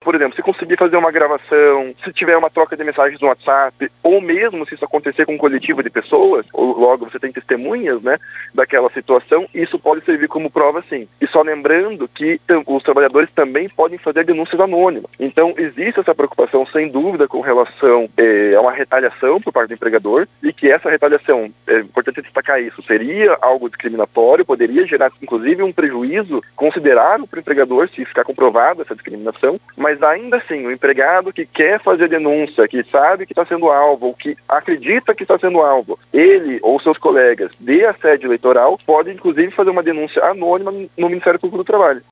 por exemplo, se conseguir fazer uma gravação, se tiver uma troca de mensagens no WhatsApp, ou mesmo se isso acontecer com um coletivo de pessoas, ou logo você tem testemunhas, né, daquela situação, isso pode servir como prova, sim. E só lembrando que os trabalhadores também podem fazer denúncias anônimas. Então, existe essa preocupação, sem dúvida, com relação a uma retaliação por parte do empregador, e que essa retaliação, é importante destacar isso, seria algo discriminatório, poderia gerar, inclusive, um prejuízo considerável para o empregador, se ficar comprovada essa discriminação, mas ainda assim, o empregado que quer fazer denúncia, que sabe que está sendo alvo, ou que acredita que está sendo alvo, ele ou seus colegas de assédio eleitoral, pode, inclusive, fazer uma denúncia anônima no Ministério Público do Trabalho.